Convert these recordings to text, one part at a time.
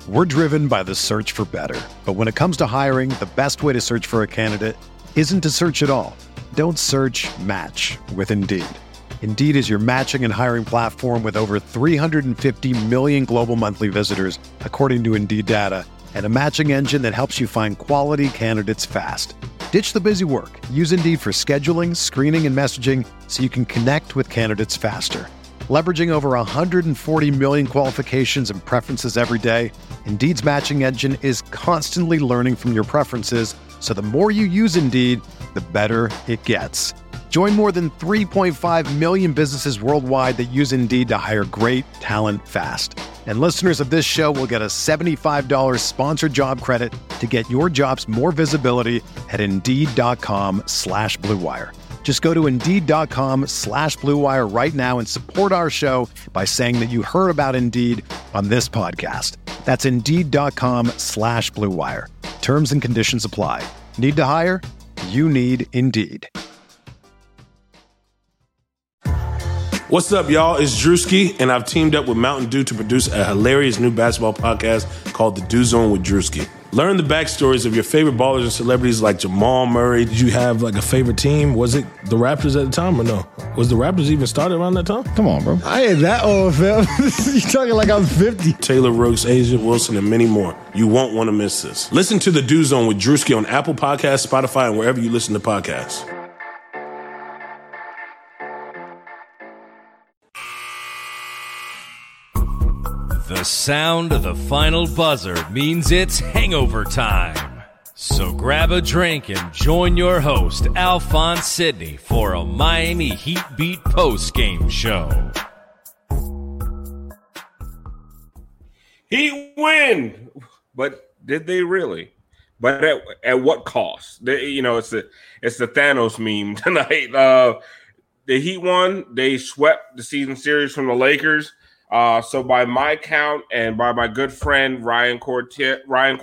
We're driven by the search for better. But when it comes to hiring, the best way to search for a candidate isn't to search at all. Don't search, match with Indeed. Indeed is your matching and hiring platform with over 350 million global monthly visitors, according to Indeed data, and a matching engine that helps you find quality candidates fast. Ditch the busy work. Use Indeed for scheduling, screening, and messaging so you can connect with candidates faster. Leveraging over 140 million qualifications and preferences every day, Indeed's matching engine is constantly learning from your preferences, so the more you use Indeed, the better it gets. Join more than 3.5 million businesses worldwide that use Indeed to hire great talent fast. And listeners of this show will get a $75 sponsored job credit to get your jobs more visibility at Indeed.com/Blue Wire. Just go to Indeed.com/Blue Wire right now and support our show by saying that you heard about Indeed on this podcast. That's Indeed.com/Blue Wire. Terms and conditions apply. Need to hire? You need Indeed. What's up, y'all? It's Drewski, and I've teamed up with Mountain Dew to produce a hilarious new basketball podcast called The Dew Zone with Drewski. Learn the backstories of your favorite ballers and celebrities like Jamal Murray. Did you have like a favorite team? Was it the Raptors at the time or no? Was the Raptors even started around that time? Come on, bro. I ain't that old, fam. You talking like I'm 50. Taylor Rooks, Asia Wilson, and many more. You won't want to miss this. Listen to The Dew Zone with Drewski on Apple Podcasts, Spotify, and wherever you listen to podcasts. The sound of the final buzzer means it's hangover time. So grab a drink and join your host, Alphonse Sidney, for a Miami Heat Beat post-game show. Heat win! But did they really? But at what cost? It's the Thanos meme tonight. The Heat won. They swept the season series from the Lakers. So by my count and by my good friend Ryan Cortez,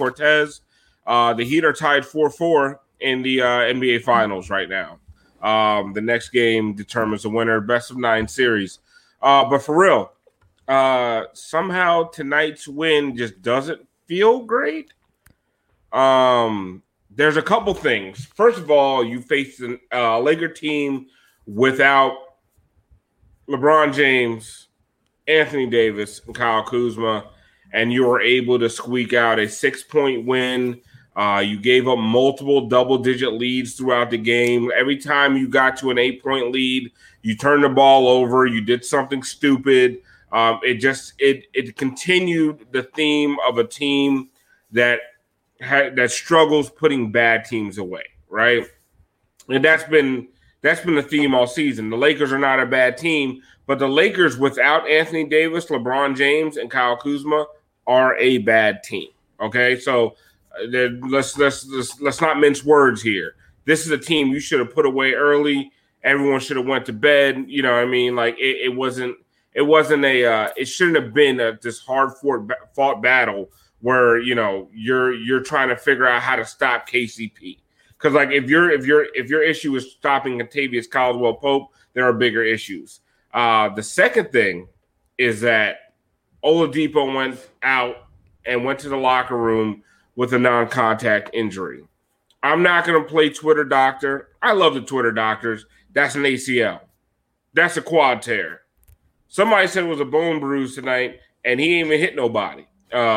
the Heat are tied 4-4 in the NBA Finals right now. The next game determines the winner, best of 9 series. But for real, somehow tonight's win just doesn't feel great. There's a couple things. First of all, you faced a Laker team without LeBron James, Anthony Davis, and Kyle Kuzma, and you were able to squeak out a 6-point win. You gave up multiple double-digit leads throughout the game. Every time you got to an 8-point lead, you turned the ball over. You did something stupid. It continued the theme of a team that struggles putting bad teams away, right? And that's been the theme all season. The Lakers are not a bad team, but the Lakers without Anthony Davis, LeBron James, and Kyle Kuzma are a bad team. Okay, so let's not mince words here. This is a team you should have put away early. Everyone should have went to bed. You know what I mean? Like it shouldn't have been this hard fought battle where you're trying to figure out how to stop KCP. Because like if your issue is stopping Kentavious Caldwell-Pope, there are bigger issues. The second thing is that Oladipo went out and went to the locker room with a non-contact injury. I'm not going to play Twitter doctor. I love the Twitter doctors. That's an ACL. That's a quad tear. Somebody said it was a bone bruise tonight, and he didn't even hit nobody.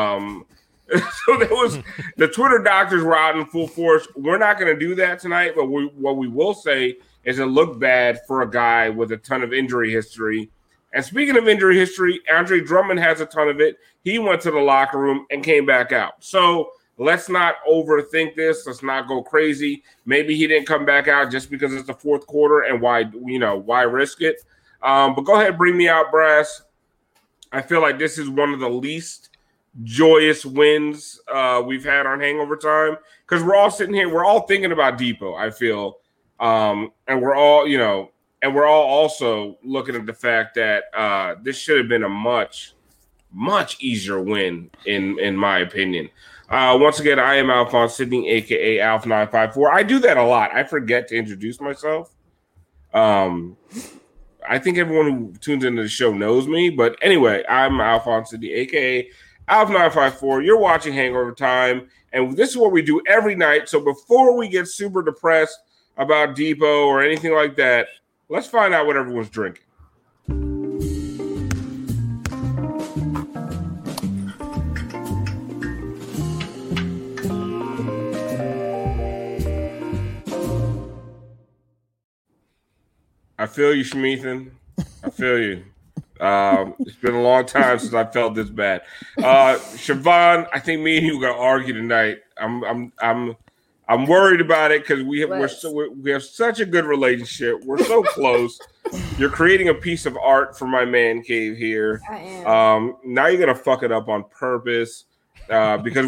So there was the Twitter doctors were out in full force. We're not going to do that tonight, but what we will say is it looked bad for a guy with a ton of injury history. And speaking of injury history, Andre Drummond has a ton of it. He went to the locker room and came back out. So let's not overthink this. Let's not go crazy. Maybe he didn't come back out just because it's the fourth quarter, and why risk it? But go ahead, bring me out, Brass. I feel like this is one of the least joyous wins we've had on Hangover Time, because we're all sitting here, we're all thinking about Depot, I feel. And we're all also looking at the fact that this should have been a much, much easier win, in my opinion. Once again, I am Alphonse Sidney, a.k.a. Alf954. I do that a lot. I forget to introduce myself. I think everyone who tunes into the show knows me. But anyway, I'm Alphonse Sidney, a.k.a. Alf954. You're watching Hangover Time, and this is what we do every night. So before we get super depressed about Depot or anything like that, let's find out what everyone's drinking. I feel you, Shmeathan. I feel you. It's been a long time since I felt this bad. Siobhan, I think me and you are gonna argue tonight. I'm worried about it because we have such a good relationship. We're so close. You're creating a piece of art for my man cave here. I am. Now you're gonna fuck it up on purpose because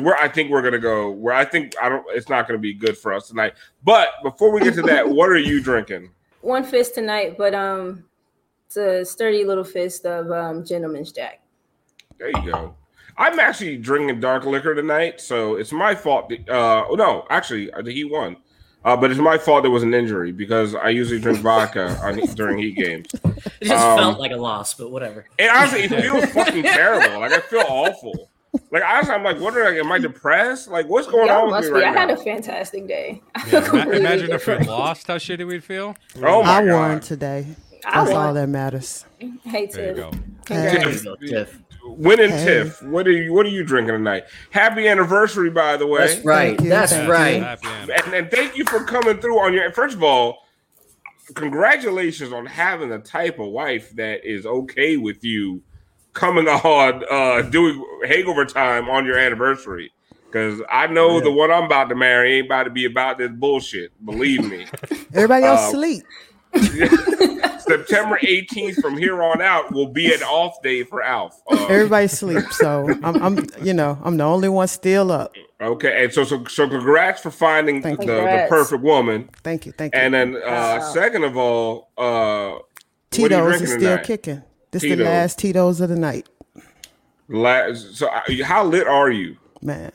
it's not gonna be good for us tonight. But before we get to that, what are you drinking? One fist tonight, but it's a sturdy little fist of Gentleman's Jack. There you go. I'm actually drinking dark liquor tonight, so it's my fault. No, actually, he won. But it's my fault there was an injury because I usually drink vodka during Heat games. It just felt like a loss, but whatever. And honestly, it feels fucking terrible. Like, I feel awful. Like, honestly, I'm like, am I depressed? Like, what's going on with me right now? I had a fantastic day. Imagine if we lost, how shitty we'd feel. Oh my I God. won today. That's all that matters. Hey, There you Tiff. go. Congrats. Tiff. Winning Tiff. What are you drinking tonight? Happy anniversary, by the way. That's right. Thank you. That's Thank right. Happy end. And thank you for coming through on your. First of all, congratulations on having the type of wife that is okay with you coming on doing Hangover Time on your anniversary. Because I know the one I'm about to marry ain't about to be about this bullshit. Believe me. Everybody else sleep. September 18th from here on out will be an off day for Alf. Everybody sleep. So I'm the only one still up. Okay, and so congrats for finding the perfect woman. Thank you. And then second of all, Tito's is still kicking. This is the last Tito's of the night. So how lit are you? Man.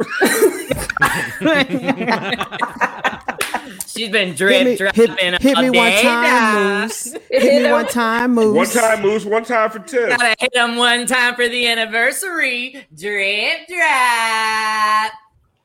She's been dropping hit me one time, Moose. Hit me one time, Moose. One time, Moose. One time for Tiff. Gotta hit him one time for the anniversary. Drip drop.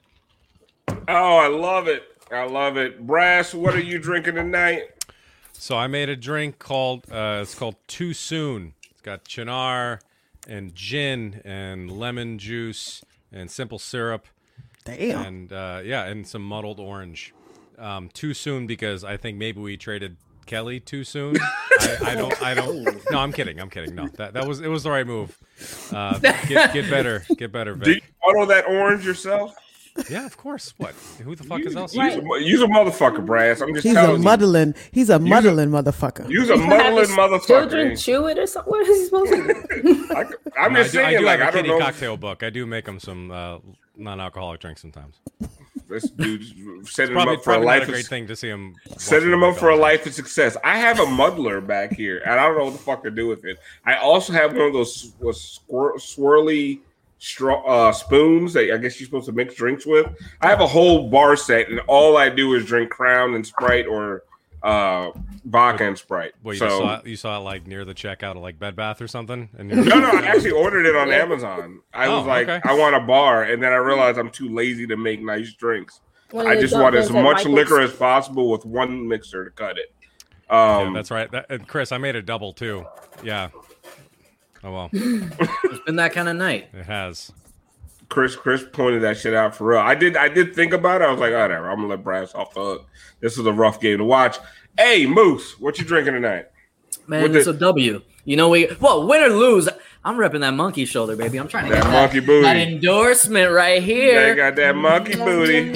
Oh, I love it. Brass, what are you drinking tonight? So I made a drink called it's called Too Soon. It's got Chinar and gin and lemon juice and simple syrup. Damn. And and some muddled orange. Too soon because I think maybe we traded Kelly too soon. I don't. No, I'm kidding. No, it was the right move. Get better, Vic. Did you muddle that orange yourself? Yeah, of course. What? Who the fuck is else? Use a motherfucker, Brass. I'm just He's telling a muddling. He's a muddling motherfucker. Use a muddling motherfucker. Children chew it or something. What is he supposed to do? I'm just saying. I don't know. cocktail book. I do make them some non-alcoholic drinks sometimes. This dude setting It's him up for a life. Not a great thing to see him setting him up for a life of success. I have a muddler back here, and I don't know what the fuck to do with it. I also have one of those swirly spoons that I guess you're supposed to mix drinks with. I have a whole bar set, and all I do is drink Crown and Sprite or vodka and Sprite. Wait, so you saw it like near the checkout of like Bed Bath or something? And no, I actually ordered it on Amazon. I was like, okay. I want a bar, and then I realized I'm too lazy to make nice drinks. One I of the just want as dumplings at much Michael's. liquor as possible with one mixer to cut it. Yeah, that's right. And Chris, I made a double too. Yeah. Oh well. It's been that kind of night. It has. Chris pointed that shit out for real. I did think about it. I was like, whatever. I'm gonna let Brass off the hook. This is a rough game to watch. Hey, Moose, what you drinking tonight? Man, it's a W. You know, win or lose, I'm repping that monkey shoulder, baby. I'm trying to That get monkey booty. that endorsement right They here. got that monkey booty.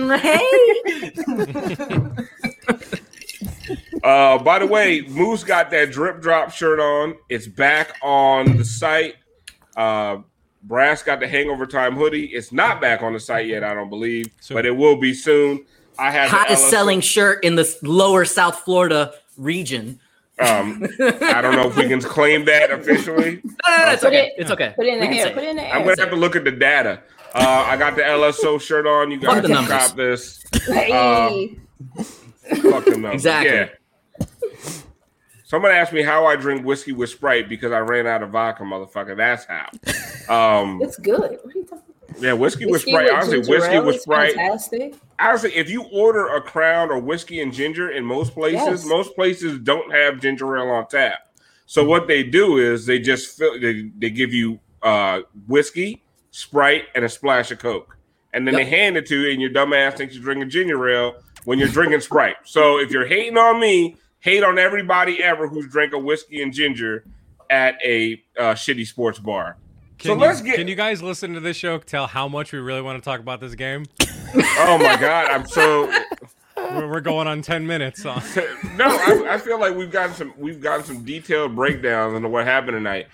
Hey. By the way, Moose got that drip drop shirt on. It's back on the site. Brass got the Hangover Time hoodie. It's not back on the site yet, I don't believe, but it will be soon. I have hottest selling shirt in the lower South Florida region. I don't know if we can claim that officially. No, it's okay. It's okay. Put it in the We can air. say Put it in the air. I'm gonna have to look at the data. I got the LSO shirt on. You guys Fuck the can numbers. cop this. Hey. Fuck them numbers. Exactly. Yeah. Somebody asked me how I drink whiskey with Sprite because I ran out of vodka, motherfucker. That's how. It's good. What are you talking about? Yeah, whiskey with Sprite. Honestly, whiskey with Sprite. Fantastic. Honestly, if you order a Crown or whiskey and ginger in most places don't have ginger ale on tap. So what they do is they just they give you whiskey, Sprite, and a splash of Coke, and then they hand it to you, and your dumb ass thinks you're drinking ginger ale when you're drinking Sprite. So if you're hating on me, hate on everybody ever who's drank a whiskey and ginger at a shitty sports bar. Can you guys listen to this show? Tell how much we really want to talk about this game. Oh my god, I'm so. We're going on 10 minutes. No, I feel like we've gotten some detailed breakdowns on what happened tonight.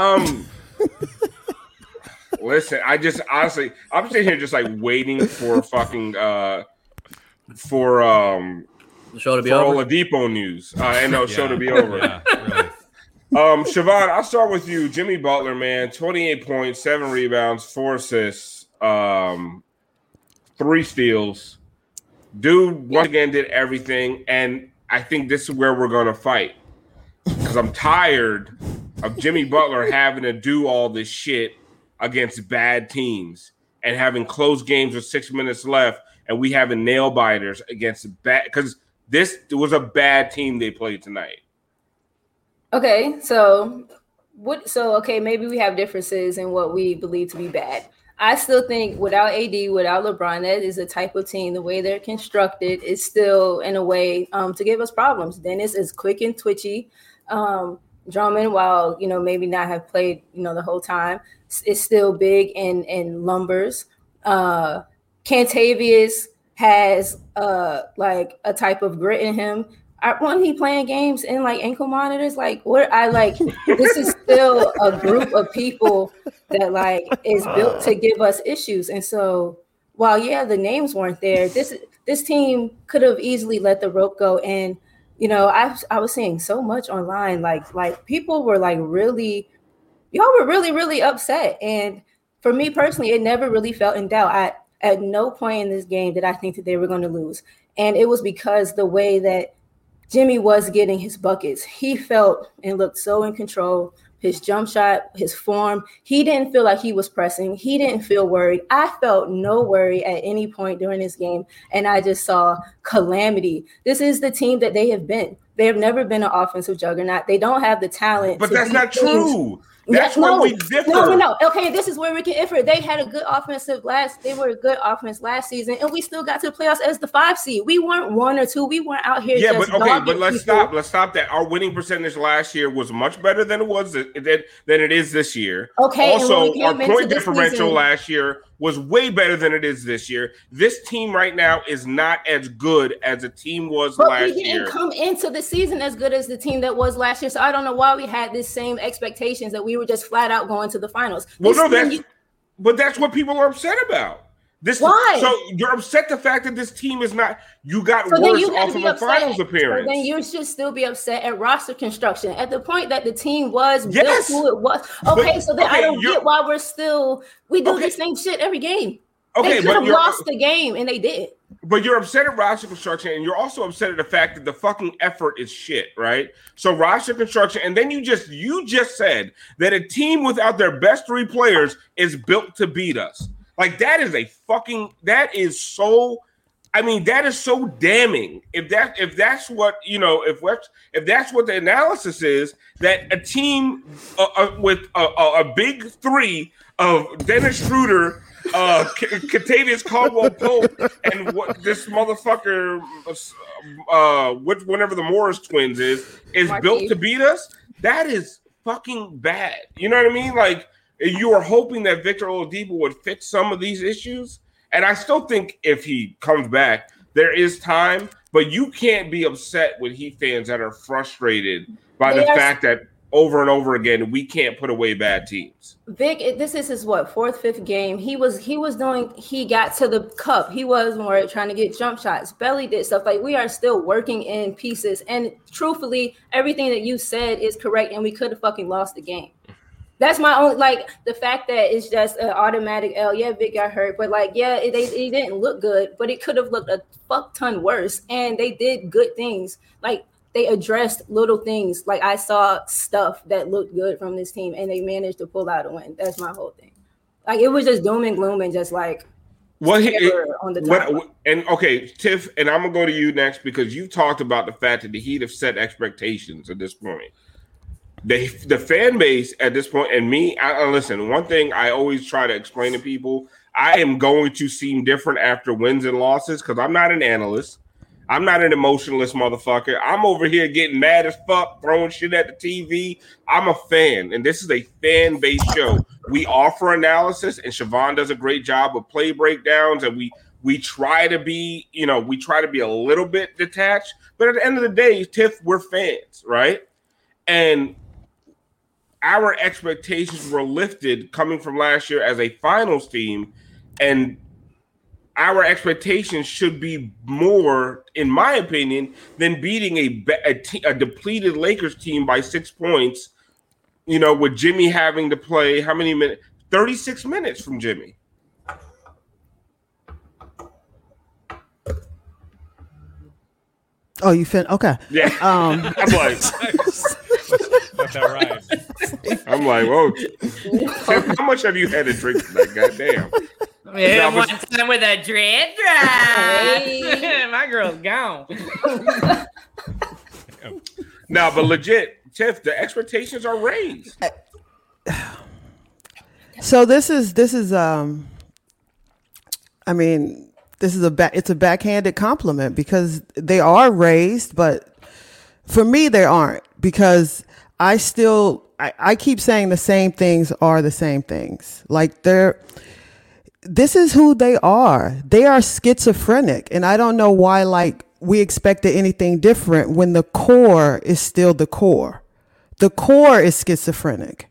Listen, I just honestly, I'm sitting here just like waiting for fucking the show to be over. Oladipo news. Show to be over. Yeah, really. Siobhan, I'll start with you. Jimmy Butler, man, 28 points, 7 rebounds, 4 assists, 3 steals. Dude, once again, did everything, and I think this is where we're going to fight because I'm tired of Jimmy Butler having to do all this shit against bad teams and having close games with 6 minutes left, and we having nail biters against bad because this was a bad team they played tonight. Okay, so maybe we have differences in what we believe to be bad. I still think without AD, without LeBron, that is a type of team. The way they're constructed is still in a way to give us problems. Dennis is quick and twitchy. Drummond, while maybe not have played the whole time, is still big and lumbers. Cantavius has like a type of grit in him. When he playing games in like ankle monitors, this is still a group of people that like is built to give us issues. And so while the names weren't there, this team could have easily let the rope go. And I was seeing so much online, like people were like y'all were really upset. And for me personally, it never really felt in doubt. At no point in this game did I think that they were going to lose. And it was because the way that Jimmy was getting his buckets. He felt and looked so in control. His jump shot, his form, he didn't feel like he was pressing. He didn't feel worried. I felt no worry at any point during this game, and I just saw calamity. This is the team that they have been. They have never been an offensive juggernaut. They don't have the talent. But that's not true. That's where we differ. No. Okay, this is where we can differ. They had a good They were a good offense last season, and we still got to the playoffs as the 5 seed. We weren't 1 or 2. We weren't out here. Yeah, but let's stop. Let's stop that. Our winning percentage last year was much better than it is this year. Okay. Also, our point differential last year was way better than it is this year. This team right now is not as good as the team was last year. But we didn't come into the season as good as the team that was last year. So I don't know why we had this same expectations that we were just flat out going to the finals. But that's what people are upset about. Why? So you're upset the fact that this team is not. You got worse off of a finals appearance. So then you should still be upset at roster construction at the point that the team was built who it was. Okay, I don't get why we do the same shit every game. Okay, they could have lost the game and they did. But you're upset at roster construction, and you're also upset at the fact that the fucking effort is shit, right? So roster construction, and then you just said that a team without their best 3 players is built to beat us. Like that is so damning. If that's what the analysis is, that a team with a big 3 of Dennis Schroeder, Kentavious Caldwell-Pope, and what this motherfucker, whenever the Morris twins is built to beat us, that is fucking bad. You know what I mean? Like, you are hoping that Victor Oladipo would fix some of these issues. And I still think if he comes back, there is time. But you can't be upset with Heat fans that are frustrated by the fact that over and over again, we can't put away bad teams. Vic, this is his 4th, 5th game. He got to the cup. He was more trying to get jump shots. Belly did stuff. Like, we are still working in pieces. And truthfully, everything that you said is correct. And we could have fucking lost the game. That's my only, the fact that it's just an automatic L. Yeah, Vic got hurt, but it didn't look good, but it could have looked a fuck ton worse. And they did good things. Like, they addressed little things. Like I saw stuff that looked good from this team, and they managed to pull out a win. That's my whole thing. Like it was just doom and gloom and just like on the top. And okay, Tiff, and I'm gonna go to you next because you talked about the fact that the Heat have set expectations at this point. The fan base at this point, and me, I listen. One thing I always try to explain to people: I am going to seem different after wins and losses because I'm not an analyst. I'm not an emotionless motherfucker. I'm over here getting mad as fuck, throwing shit at the TV. I'm a fan, and this is a fan-based show. We offer analysis, and Siobhan does a great job of play breakdowns, and we try to be, we try to be a little bit detached. But at the end of the day, Tiff, we're fans, right? And our expectations were lifted coming from last year as a finals team, and our expectations should be more, in my opinion, than beating a depleted Lakers team by 6 points, with Jimmy having to play how many minutes? 36 minutes from Jimmy. Oh, you fin? Okay. Yeah. I'm like, got that right. I'm like, whoa. Tim, how much have you had to drink tonight? Goddamn. Yeah, one time with a dread drive. My girl's gone. No, but legit, Tiff, the expectations are raised. So this is I mean, it's a backhanded compliment because they are raised, but for me they aren't, because I keep saying the same things are the same things. Like this is who they are. They are schizophrenic, and I don't know why we expected anything different when the core is still the core. The core is schizophrenic.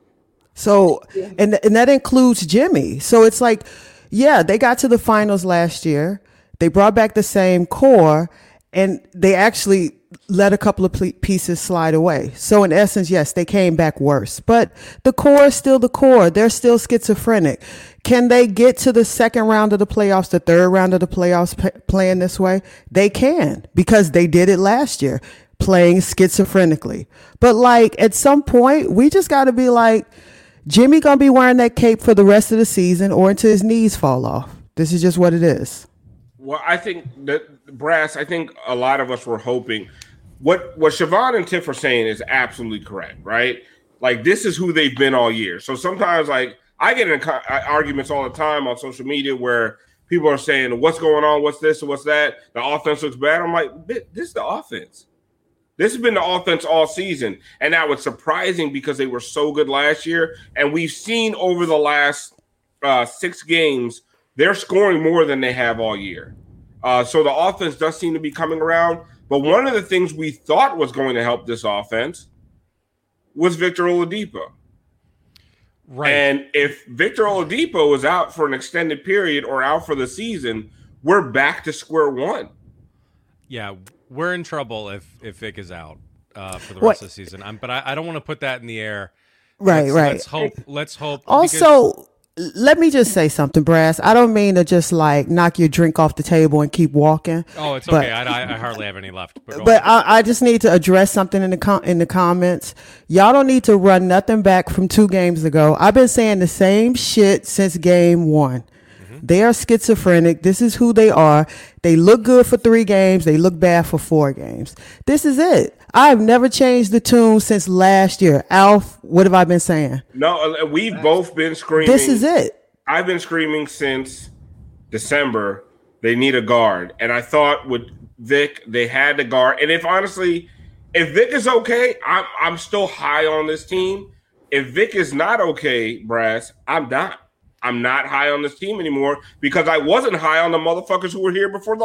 So, and that includes Jimmy. So it's like, yeah, they got to the finals last year. They brought back the same core, and they actually let a couple of pieces slide away. So in essence, yes, they came back worse, but the core is still the core. They're still schizophrenic. Can they get to the second round of the playoffs, the third round of the playoffs playing this way? They can, because they did it last year, playing schizophrenically. But at some point, we just got to be like, Jimmy going to be wearing that cape for the rest of the season or until his knees fall off. This is just what it is. Well, I think that Brass, I think a lot of us were hoping what Siobhan and Tiff are saying is absolutely correct, right? Like, this is who they've been all year. So sometimes, I get in arguments all the time on social media where people are saying, what's going on? What's this or what's that? The offense looks bad. I'm like, this is the offense. This has been the offense all season. And now it's surprising because they were so good last year. And we've seen over the last 6 games, they're scoring more than they have all year. So the offense does seem to be coming around. But one of the things we thought was going to help this offense was Victor Oladipo. Right. And if Victor Oladipo is out for an extended period or out for the season, we're back to square one. Yeah, we're in trouble if Vic is out for the rest of the season. But I don't want to put that in the air. Right. Let's hope. Also, let me just say something, Brass. I don't mean to just knock your drink off the table and keep walking. Oh, it's okay. I hardly have any left. But I just need to address something in the comments. Y'all don't need to run nothing back from 2 games ago. I've been saying the same shit since game 1. They are schizophrenic. This is who they are. They look good for 3 games. They look bad for 4 games. This is it. I've never changed the tune since last year. Alf, what have I been saying? No, we've both been screaming. This is it. I've been screaming since December. They need a guard. And I thought with Vic, they had the guard. And if Vic is okay, I'm still high on this team. If Vic is not okay, Brass, I'm not. I'm not high on this team anymore because I wasn't high on the motherfuckers who were here before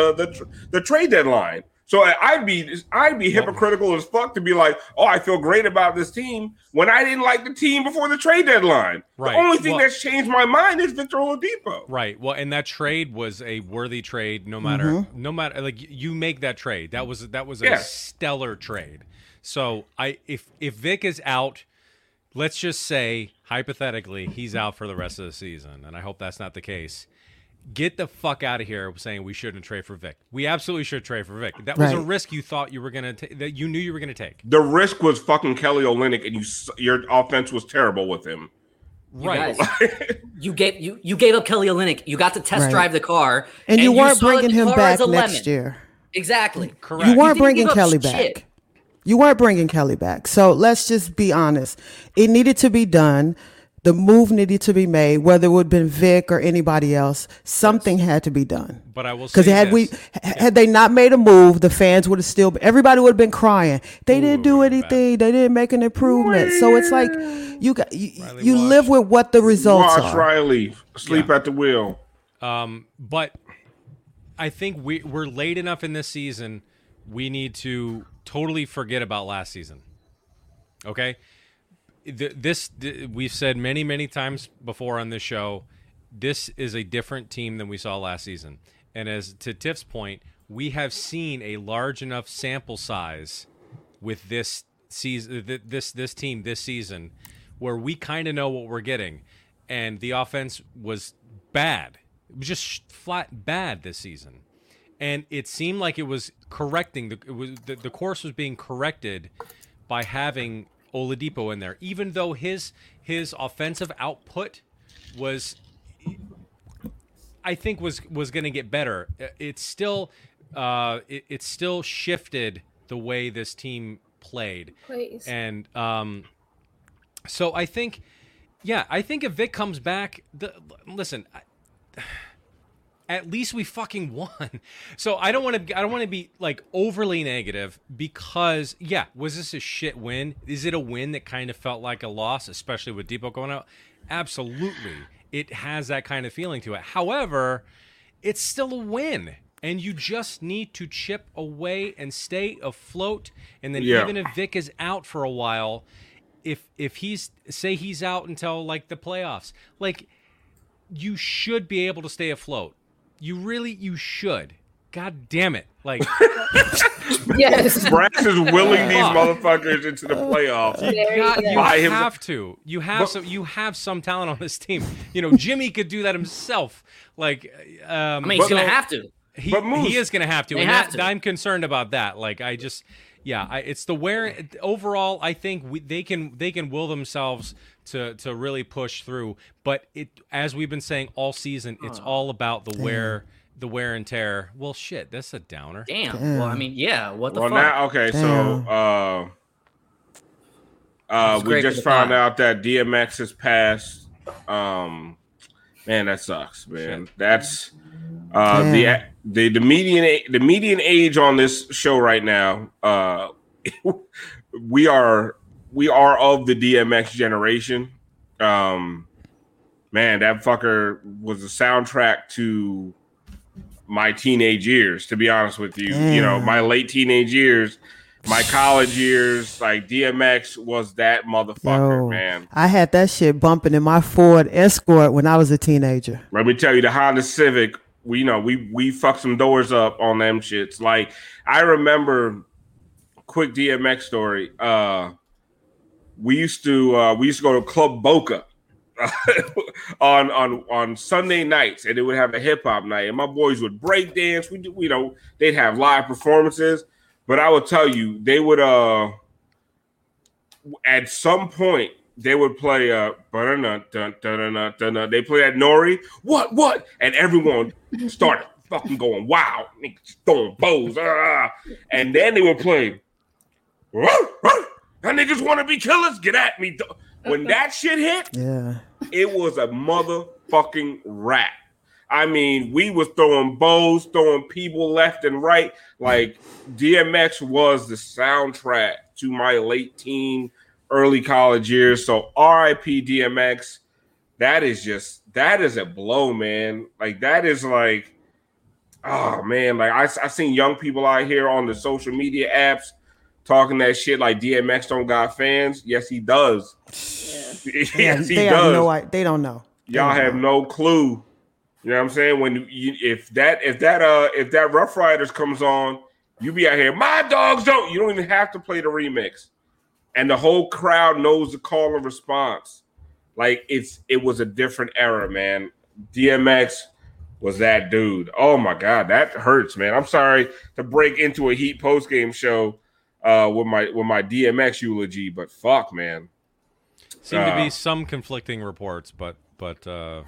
the trade deadline. So I'd be hypocritical as fuck to be like, oh, I feel great about this team when I didn't like the team before the trade deadline. Right. The only thing that's changed my mind is Victor Oladipo. Right. Well, and that trade was a worthy trade. No matter, you make that trade. That was a stellar trade. So if Vic is out, let's just say hypothetically he's out for the rest of the season, and I hope that's not the case. get the fuck out of here saying we shouldn't trade for Vic. We absolutely should trade for Vic. That was a risk you thought you were going to take, that you knew you were going to take. The risk was fucking Kelly Olynyk, and your offense was terrible with him. Right. You gave up Kelly Olynyk. You got to test drive the car. And you weren't bringing him back next year. Exactly. Correct. You weren't bringing Kelly back. You weren't bringing Kelly back. So let's just be honest. It needed to be done. The move needed to be made, whether it would have been Vic or anybody else. Something had to be done. But I will say had they not made a move, the fans would have still. Everybody would have been crying. They didn't do anything. They didn't make an improvement. So it's like you live with what the results are. Riley sleep at the wheel. But I think we're late enough in this season. We need to totally forget about last season. Okay. We've said many times before on this show, this is a different team than we saw last season. And as to Tiff's point, we have seen a large enough sample size with this season, this team this season, where we kind of know what we're getting. And the offense was bad. It was just flat bad this season. And it seemed like it was correcting. The course was being corrected by having Oladipo in there, even though his offensive output was, I think, was going to get better. It's still it still shifted the way this team played. Please. And so I think if Vic comes back, listen. At least we fucking won. So I don't want to be like overly negative because was this a shit win? Is it a win that kind of felt like a loss, especially with Depot going out? Absolutely. It has that kind of feeling to it. However, it's still a win. And you just need to chip away and stay afloat. And then even if Vic is out for a while, if he's out until like the playoffs, like you should be able to stay afloat. You should. God damn it. Like, yes. Brass is willing these motherfuckers into the playoffs. You have to. You have some talent on this team. You know, Jimmy could do that himself. Like, he's going to have to. He is going to have to. I'm concerned about that. Like, it's the wear. Overall, I think they can will themselves to really push through. But as we've been saying all season, it's all about the wear and tear. Well, shit, that's a downer. Damn. Well, I mean, what the fuck? Now, okay, so we just found out that DMX has passed. Man, that sucks, man. Shit. That's the median age on this show right now. We are of the DMX generation. Man, that fucker was the soundtrack to my teenage years, to be honest with you. You know, my late teenage years, my college years, like DMX was that motherfucker, man. I had that shit bumping in my Ford Escort when I was a teenager. Let me tell you, the Honda Civic, we fucked some doors up on them shits. Like, I remember, quick DMX story. We used to go to Club Boca on Sunday nights, and it would have a hip hop night, and my boys would break dance. They'd have live performances, but I would tell you, they would at some point they would play they play that Nori, what, and everyone started fucking going wow, niggas throwing bows, and then they would play. That niggas want to be killers. Get at me. When that shit hit, it was a motherfucking rap. I mean, we was throwing bows, throwing people left and right. Like, DMX was the soundtrack to my late teen, early college years. So RIP DMX. That is a blow, man. Like, that is like, oh man. Like, I seen young people out here on the social media apps talking that shit like DMX don't got fans. Yes, he does. Yes, he does. They don't know. Y'all have no clue. You know what I'm saying? If that Rough Riders comes on, you be out here. My dogs don't. You don't even have to play the remix, and the whole crowd knows the call and response. Like it was a different era, man. DMX was that dude. Oh my God, that hurts, man. I'm sorry to break into a Heat post-game show with my DMX eulogy, but fuck, man. Seem to be some conflicting reports, but we'll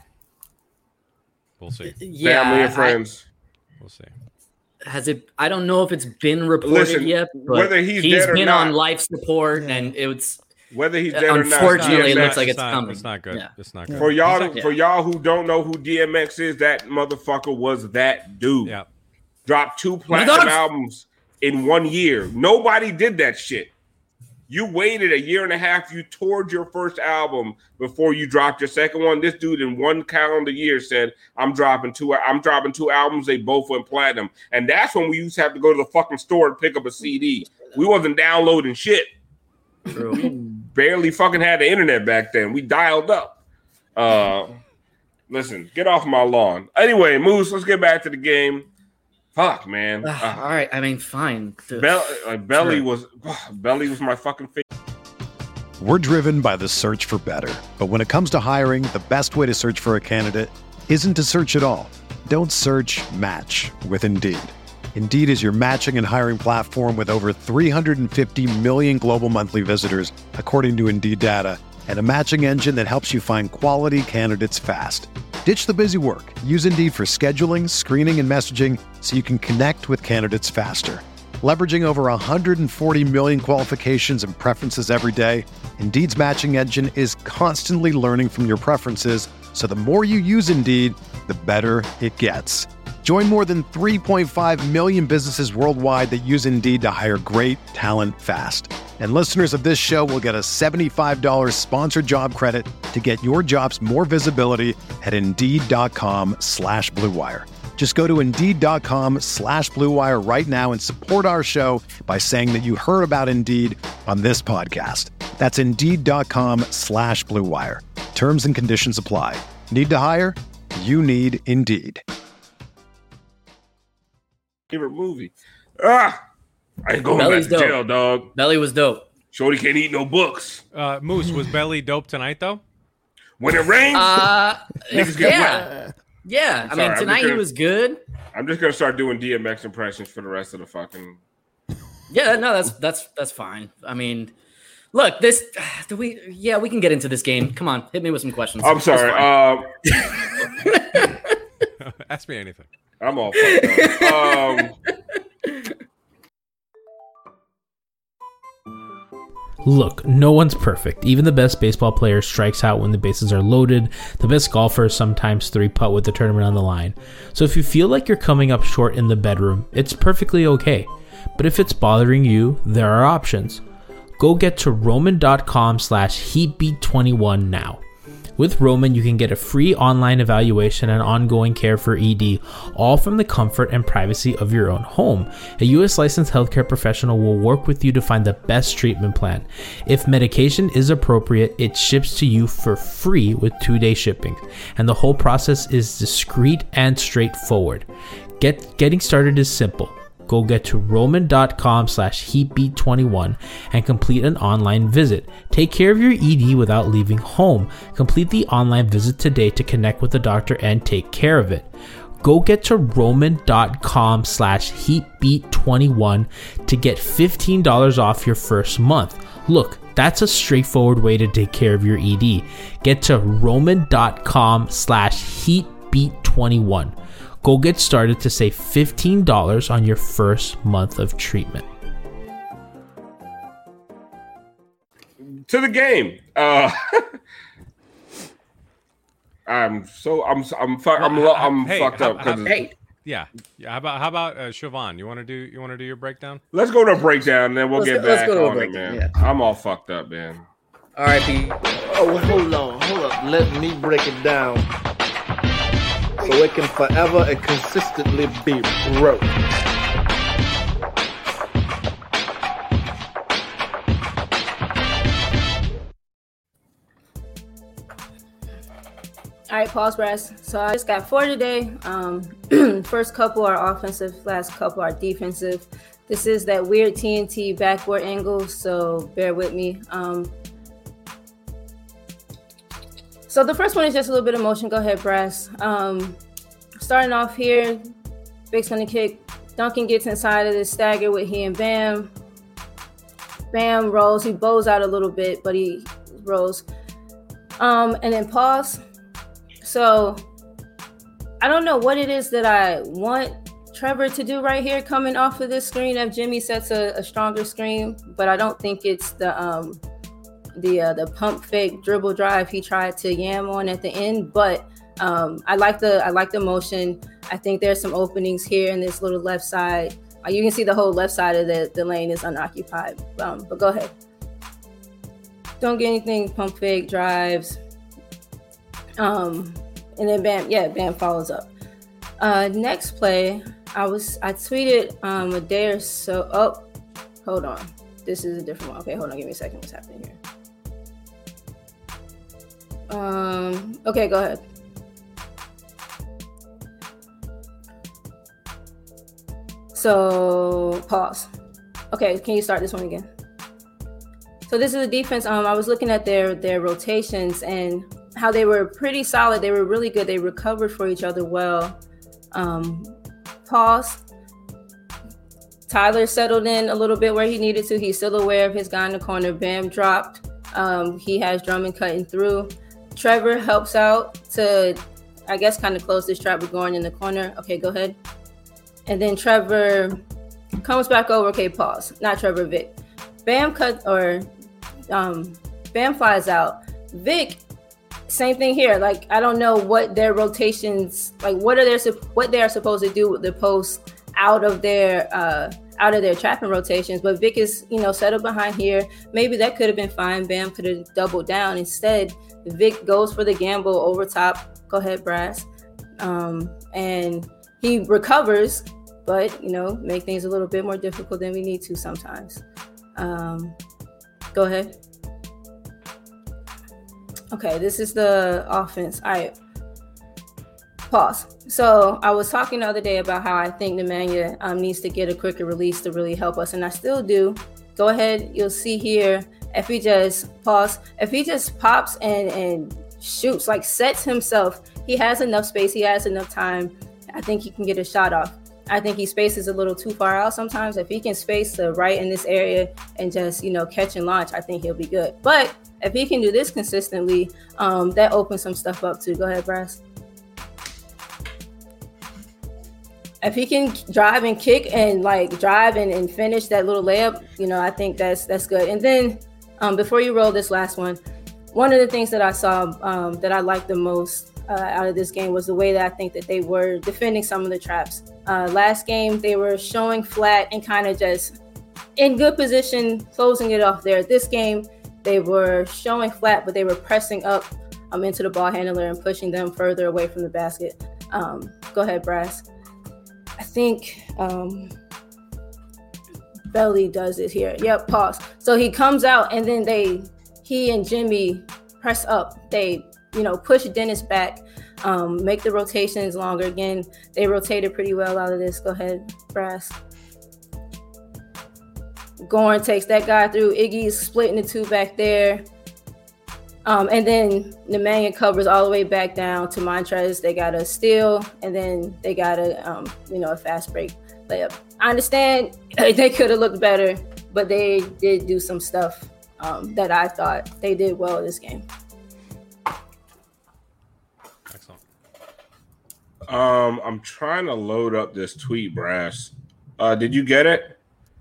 see. Yeah, family and friends. We'll see. Has it? I don't know if it's been reported yet. But whether he's dead or been not, on life support, and it's whether he's dead or not. Unfortunately, it looks like it's coming. It's not good. Yeah. It's not good. For y'all who don't know who DMX is, that motherfucker was that dude. Yeah. Dropped 2 platinum albums in 1 year. Nobody did that shit. You waited a year and a half. You toured your first album before you dropped your second one. This dude in 1 calendar year said, I'm dropping two albums. They both went platinum. And that's when we used to have to go to the fucking store and pick up a CD. We wasn't downloading shit. True. We barely fucking had the internet back then. We dialed up. Listen, get off my lawn. Anyway, Moose, let's get back to the game. Fuck, man. All right. I mean, fine. Belly was my fucking favorite. We're driven by the search for better. But when it comes to hiring, the best way to search for a candidate isn't to search at all. Don't search, match with Indeed. Indeed is your matching and hiring platform with over 350 million global monthly visitors, according to Indeed data, and a matching engine that helps you find quality candidates fast. Ditch the busy work. Use Indeed for scheduling, screening, and messaging so you can connect with candidates faster. Leveraging over 140 million qualifications and preferences every day, Indeed's matching engine is constantly learning from your preferences, so the more you use Indeed, the better it gets. Join more than 3.5 million businesses worldwide that use Indeed to hire great talent fast. And listeners of this show will get a $75 sponsored job credit to get your jobs more visibility at Indeed.com/Blue Wire. Just go to Indeed.com/Blue Wire right now and support our show by saying that you heard about Indeed on this podcast. That's Indeed.com/Blue Wire. Terms and conditions apply. Need to hire? You need Indeed. Favorite movie. I ain't going Belly's back to dope. jail, dog. Belly was dope. Shorty can't eat no books. Moose, was Belly dope tonight though? When it rains, niggas get wet. Yeah. I mean, tonight he was good. I'm just gonna start doing DMX impressions for the rest of the fucking. Yeah, no, that's fine. I mean, look, we can get into this game. Come on, hit me with some questions. I'm sorry. Ask me anything. I'm all fucked up. Look, no one's perfect. Even the best baseball player strikes out when the bases are loaded. The best golfers sometimes 3-putt with the tournament on the line. So if you feel like you're coming up short in the bedroom, it's perfectly okay. But if it's bothering you, there are options. Go get to Roman.com/HeatBeat21 now. With Roman, you can get a free online evaluation and ongoing care for ED, all from the comfort and privacy of your own home. A U.S. licensed healthcare professional will work with you to find the best treatment plan. If medication is appropriate, it ships to you for free with 2-day shipping, and the whole process is discreet and straightforward. Getting started is simple. Go get to Roman.com/HeatBeat21 and complete an online visit. Take care of your ED without leaving home. Complete the online visit today to connect with the doctor and take care of it. Go get to Roman.com/HeatBeat21 to get $15 off your first month. Look, that's a straightforward way to take care of your ED. Get to Roman.com/HeatBeat21. Go get started to save $15 on your first month of treatment. To the game. I'm fucked up. Yeah. How about Siobhan? You want to do your breakdown? Let's go to a breakdown, and then we'll get back on it, man. Yeah. I'm all fucked up, man. R.I.P. Oh, hold on. Let me break it down so it can forever and consistently be broke. All right, pause, Brass. So I just got 4 today. First couple are offensive, last couple are defensive. This is that weird TNT backboard angle, so bear with me. So the first one is just a little bit of motion. Go ahead, Brass. starting off here, Vic's gonna kick. Duncan gets inside of the stagger with he and Bam. Bam rolls. He bows out a little bit, but he rolls. And then pause. So I don't know what it is that I want Trevor to do right here coming off of this screen if Jimmy sets a stronger screen, but I don't think it's the pump fake dribble drive he tried to yam on at the end, but I like the motion. I think there's some openings here in this little left side. You can see the whole left side of the lane is unoccupied, but go ahead. Don't get anything, pump fake drives. And then Bam follows up. Next play, I tweeted a day or so. Oh, hold on. This is a different one. Okay, hold on. Give me a second. What's happening here? Okay, go ahead. So pause. Okay, can you start this one again? So this is the defense. I was looking at their rotations and how they were pretty solid. They were really good. They recovered for each other well. Pause. Tyler settled in a little bit where he needed to. He's still aware of his guy in the corner. Bam dropped. He has Drummond cutting through. Trevor helps out to, I guess, kind of close this trap with Gordon in the corner. Okay, go ahead. And then Trevor comes back over. Okay, pause. Not Trevor, Vic. Bam flies out. Vic, same thing here. Like, I don't know what their rotations, like what they are supposed to do with the post out of their trapping rotations. But Vic is, settled behind here. Maybe that could have been fine. Bam could have doubled down. Instead, Vic goes for the gamble over top. Go ahead, Brass. And he recovers, but make things a little bit more difficult than we need to sometimes. Go ahead. Okay, this is the offense. All right. Pause. So I was talking the other day about how I think Nemanja needs to get a quicker release to really help us, and I still do. Go ahead. You'll see here, if he just pops and shoots, like sets himself, he has enough space, he has enough time. I think he can get a shot off. I think he spaces a little too far out sometimes. If he can space to right in this area and just, catch and launch, I think he'll be good. But if he can do this consistently, that opens some stuff up too. Go ahead, Brass. If he can drive and kick and drive and finish that little layup, I think that's good. And then before you roll this last one of the things that I saw that I liked the most out of this game was the way that I think that they were defending some of the traps. Last game, they were showing flat and kind of just in good position, closing it off there. This game, they were showing flat, but they were pressing up into the ball handler and pushing them further away from the basket. Go ahead, Brass. I think Belly does it here. Yep, pause. So he comes out and then he and Jimmy press up. They push Dennis back, make the rotations longer. Again, they rotated pretty well out of this. Go ahead, Brass. Goran takes that guy through. Iggy's splitting the two back there. And then Nemanja covers all the way back down to Montrez. They got a steal, and then they got a fast break layup. I understand they could have looked better, but they did do some stuff that I thought they did well in this game. I'm trying to load up this tweet, Brass. Did you get it?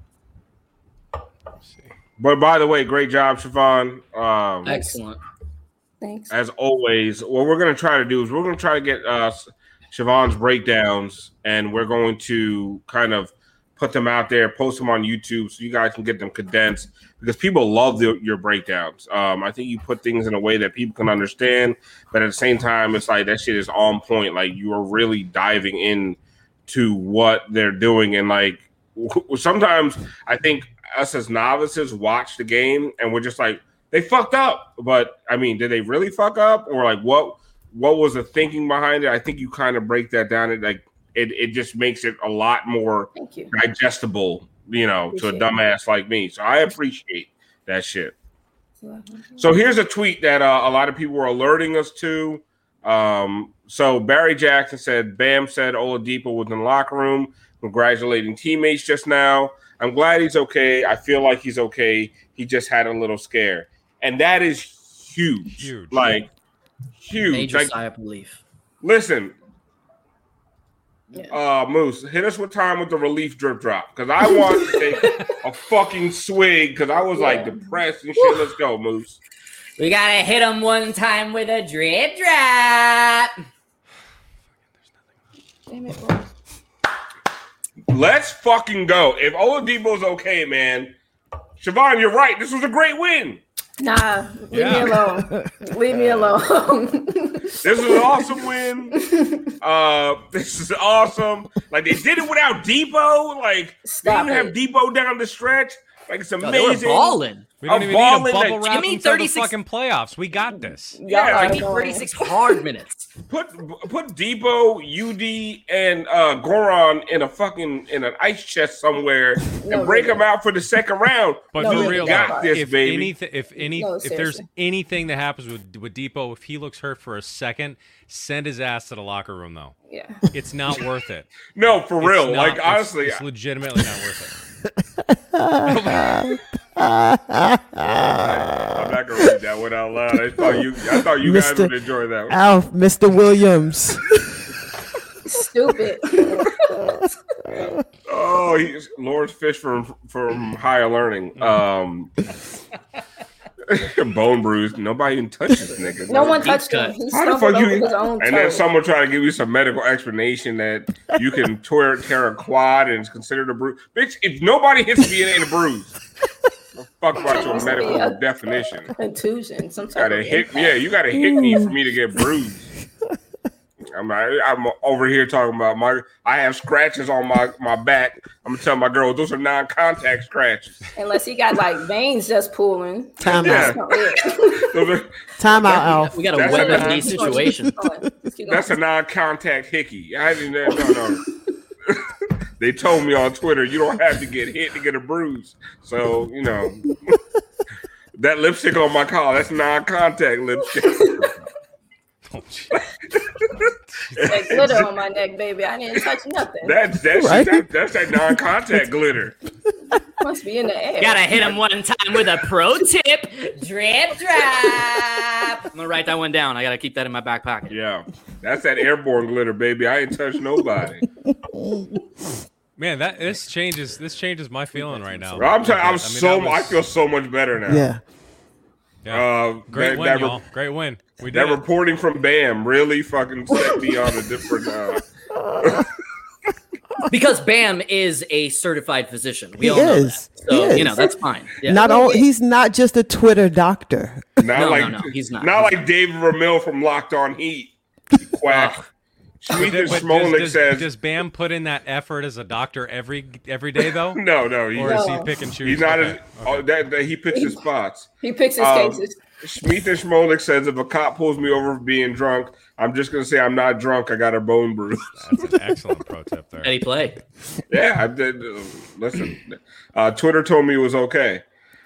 Let's see. But by the way, great job, Siobhan. Excellent. Thanks. As always, what we're going to try to do is we're going to try to get Siobhan's breakdowns, and we're going to kind of put them out there, post them on YouTube so you guys can get them condensed because people love your breakdowns. I think you put things in a way that people can understand, but at the same time, it's like that shit is on point. Like you are really diving in to what they're doing. And like sometimes I think us as novices watch the game and we're just like, they fucked up. But I mean, did they really fuck up? Or like what was the thinking behind it? I think you kind of break that down. It just makes it a lot more digestible, to a dumbass like me. So I appreciate that shit. So here's a tweet that a lot of people were alerting us to. So Barry Jackson said, Bam said Oladipo was in the locker room congratulating teammates just now. I'm glad he's okay. I feel like he's okay. He just had a little scare. And that is huge. Huge. Major like, sigh of relief. Listen, Moose, hit us with time with the relief drip drop. Because I want to take a fucking swig because I was like depressed and shit. Let's go, Moose. We got to hit him one time with a drip drop. Damn it, bro. Let's fucking go. If Oladipo's okay, man. Siobhan, you're right. This was a great win. Nah, leave me alone. Leave me alone. This is an awesome win. This is awesome. Like, they did it without Depot. Like, they didn't have Depot down the stretch. Like, it's amazing. They were balling. We don't even need a bubble wrap until the fucking playoffs. We got this. Yeah, like 36 hard minutes. Put Depot, UD, and Goron in an ice chest somewhere and break them out for the second round. But for real, got this, if baby. if there's anything that happens with Depot, if he looks hurt for a second, send his ass to the locker room. Though, it's not worth it. No, for real. Like honestly, it's legitimately not worth it. I'm not gonna read that one out loud. I thought you guys would enjoy that one. Alf, Mr. Williams. Stupid. Oh, he's Lawrence Fish from Higher Learning. Bone bruised. Nobody even touched this nigga. No one touched him. He stumbled over his own and then someone tried to give you some medical explanation that you can tear a quad and it's considered a bruise. Bitch, if nobody hits me, it ain't a bruise. Fuck about your medical definition. Contusion. Some type of you gotta hit me for me to get bruised. I'm over here talking about I have scratches on my back. I'm gonna tell my girl those are non-contact scratches. Unless he got like veins just pulling. Time out. Time out, Alf. We got a weapon knee situation. That's a non-contact hickey. I didn't know. They told me on Twitter you don't have to get hit to get a bruise. So that lipstick on my collar, that's non-contact lipstick. That glitter on my neck, baby. I didn't touch nothing. That's that non-contact glitter. Must be in the air. Gotta hit him one time with a pro tip. Drip drop. I'm gonna write that one down. I gotta keep that in my back pocket. Yeah, that's that airborne glitter, baby. I ain't touched nobody. Man, this changes my feeling right now. I feel so much better now. Yeah. Great win, y'all. Great win. We did that reporting from Bam really fucking set me on a different. Because Bam is a certified physician. We all know that. So, that's fine. Yeah. He's not just a Twitter doctor. No, he's not. Not like David Ramil from Locked On Heat. Quack. Does Bam put in that effort as a doctor every day though? No. Or is he pick and choose? He's not. He picks his spots. He picks his cases. Schmeeth and Schmolik says if a cop pulls me over for being drunk, I'm just going to say I'm not drunk. I got a bone bruise. That's an excellent pro tip there. Any play? Yeah, I did. Listen, Twitter told me it was okay.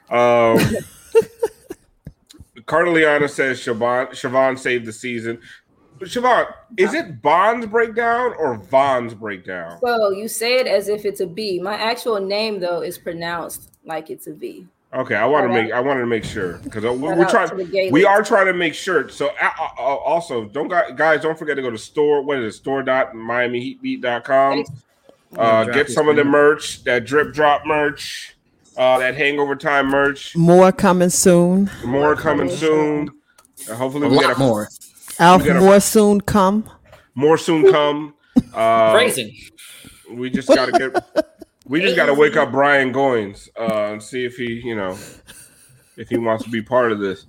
Carteliana says Siobhan saved the season. Siobhan, is it Bond's breakdown or Von's breakdown? So you say it as if it's a B. My actual name though is pronounced like it's a V. Okay, I wanted to make sure because we are trying to make sure. So also, don't forget to go to store.miamiheatbeat.com. Get some of the merch, that drip drop merch, that hangover time merch. More coming soon. Hopefully we get more. Alf, more soon come. More soon come. Phrasing. We just gotta wake up Brian Goins and see if he, if he wants to be part of this.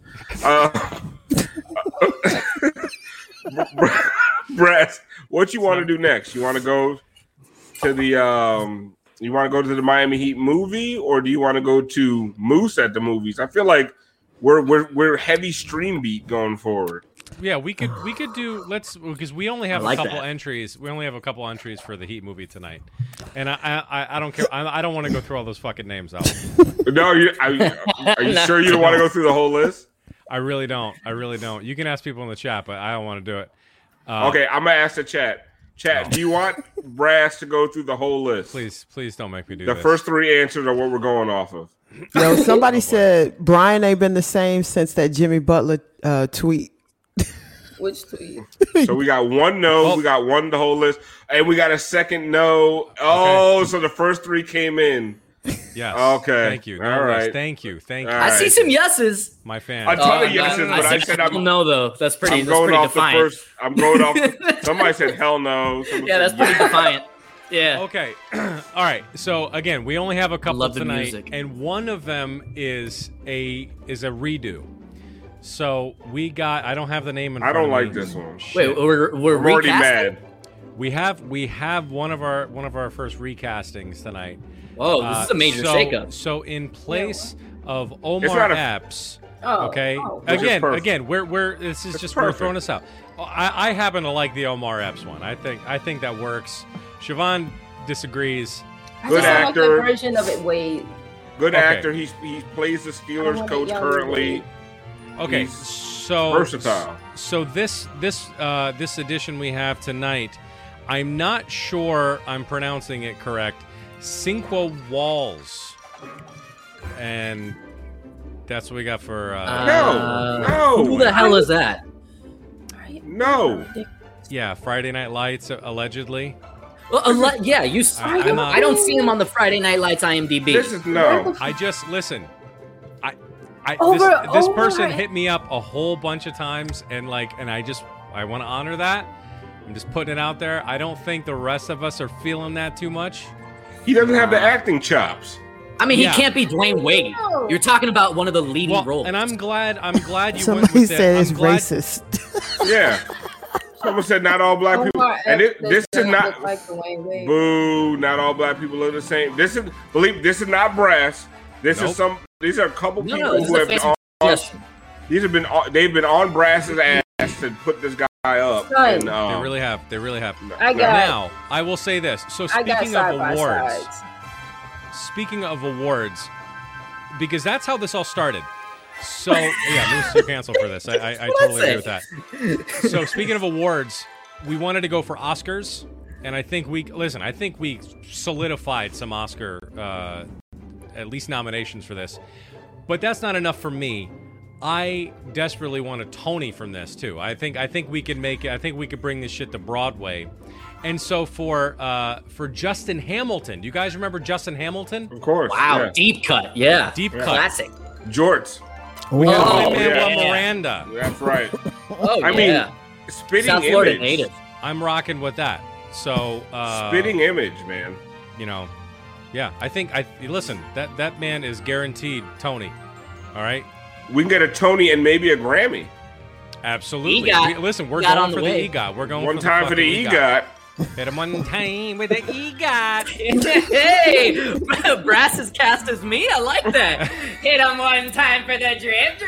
Brett, what you want to do next? You want to go to the Miami Heat movie, or do you want to go to Moose at the movies? I feel like we're heavy stream beat going forward. Yeah, we could do because we only have a couple entries. We only have a couple entries for the Heat movie tonight, and I don't care. I don't want to go through all those fucking names out. No, are you sure you don't want to go through the whole list? I really don't. You can ask people in the chat, but I don't want to do it. Okay, I'm gonna ask the chat. Chat, do you want Brass to go through the whole list? Please don't make me do the this. first 3 answers are what we're going off of. Yo, somebody said Brian ain't been the same since that Jimmy Butler tweet. Which tweet? So we got one no, we got one the whole list, and we got a second no. Oh, okay. So the first 3 came in. Yes. Okay. Thank you. All right. Thank you. I see some yeses. My fan. A ton of yeses, but I said I'm no though. That's pretty. I'm going off defiant. the first. I'm going off. Somebody said hell no. Yeah, that's pretty defiant. Yeah. Okay. All right. So again, we only have a couple tonight, music. and one of them is a redo. So we got. I don't have the name in front of me. I don't like this one. Wait, we're already mad. We have one of our first recastings tonight. Oh, this is a major shakeup. So in place of Omar Epps, okay. Again, we're this is just we're throwing this out. I happen to like the Omar Epps one. I think that works. Siobhan disagrees. Good actor. Like the version of it, Wade. Good actor. He plays the Steelers coach currently. Okay, He's so versatile. So this edition we have tonight, I'm not sure I'm pronouncing it correct. Sinqua Walls, and that's what we got for. No. Who the hell is that? No. Yeah, Friday Night Lights allegedly. Well, yeah, you. I don't see him on the Friday Night Lights IMDb. This is no. I just listen. Over this person hit me up a whole bunch of times, and I want to honor that. I'm just putting it out there. I don't think the rest of us are feeling that too much. He doesn't have the acting chops. I mean, he can't be Dwayne Wade. You're talking about one of the leading roles. And I'm glad you Somebody went with said it. it's racist. Yeah. Someone said not all black people. And this is not like Dwayne Wade. Boo, not all black people are the same. This is not Brass. These are a couple people who have been on. They've been on Brass's ass to put this guy up. And, they really have. Now, I will say this. So speaking of awards, because that's how this all started. So yeah, Moose, you're canceled for this. I totally agree with that. So speaking of awards, we wanted to go for Oscars, and I think we solidified some Oscar at least nominations for this. But that's not enough for me. I desperately want a Tony from this too. I think we could make it. I think we could bring this shit to Broadway. And so for Justin Hamilton, do you guys remember Justin Hamilton? Of course. Wow, yeah. Deep cut. Yeah. Deep cut. Classic. Jorts. We got Lin-Manuel Miranda. That's right. I mean, spitting South Florida image. native. I'm rocking with that. So spitting image, man. You know, yeah. Listen. That man is guaranteed Tony. All right. We can get a Tony and maybe a Grammy. Absolutely. Listen, we're going going for the EGOT. We're going one time for the EGOT. Hit him one time with the EGOT. Hey, Brass is cast as me. I like that. Hit him one time for the